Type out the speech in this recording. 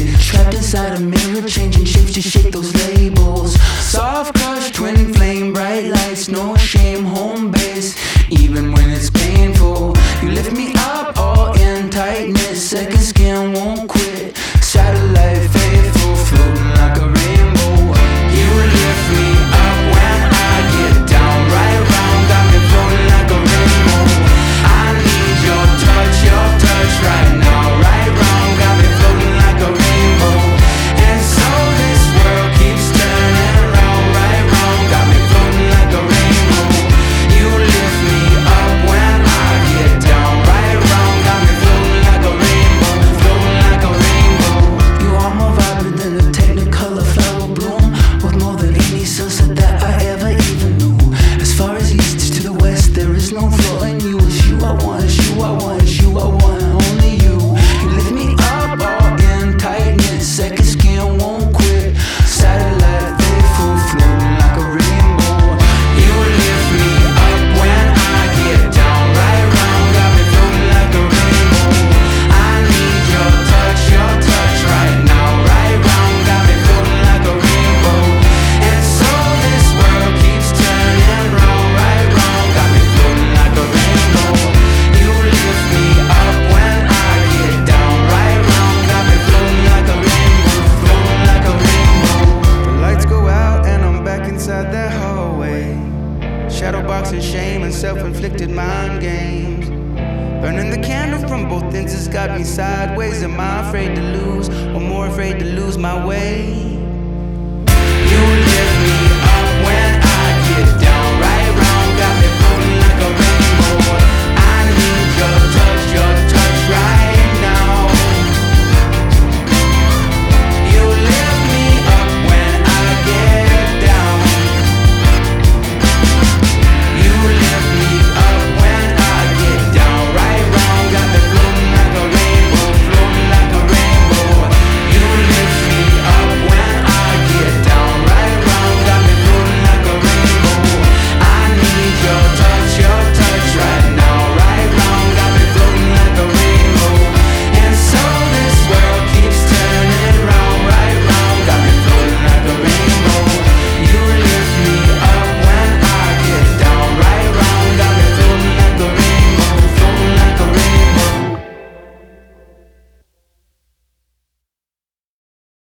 it. Trapped inside a mirror, changing shapes to shake those labels. Soft crush, twin flame, bright lights, no shame, home base. Even when it's painful, you lift me up, all in tightness. Second skin won't quit. Satellite faithful, floating like a rainbow. You lift me up when I get down, right round, got me floating like a rainbow. I need your touch right now, right round, got me floating like a rainbow. And so this world keeps turning round, right round, got me floating like a rainbow. You lift me up when I get down, right round, got me floating like a rainbow, floating like a rainbow. You are more vibrant than a technicolor flower bloom, with more than any sunset that I ever even knew. As far as east to the west, there is no flaw in you. It's you I want, it's you I want, it's you I want, only you. You lift me up, all in tightness. Second skin won't quit. Satellite faithful, floating like a rainbow. You lift me up when I get down, right round, got me floating like a rainbow. I need your touch right now, right round, got me floating like a rainbow. And so this world keeps turning round, right round, got me floating like a rainbow. You lift me up when I get down, right round, got me floating like a rainbow, floating like a rainbow. The lights go out and I'm back inside that hallway. Shadow boxing shame and self-inflicted mind games. Burning the candle from both ends has got me sideways. Am I afraid to lose or more afraid to lose my way?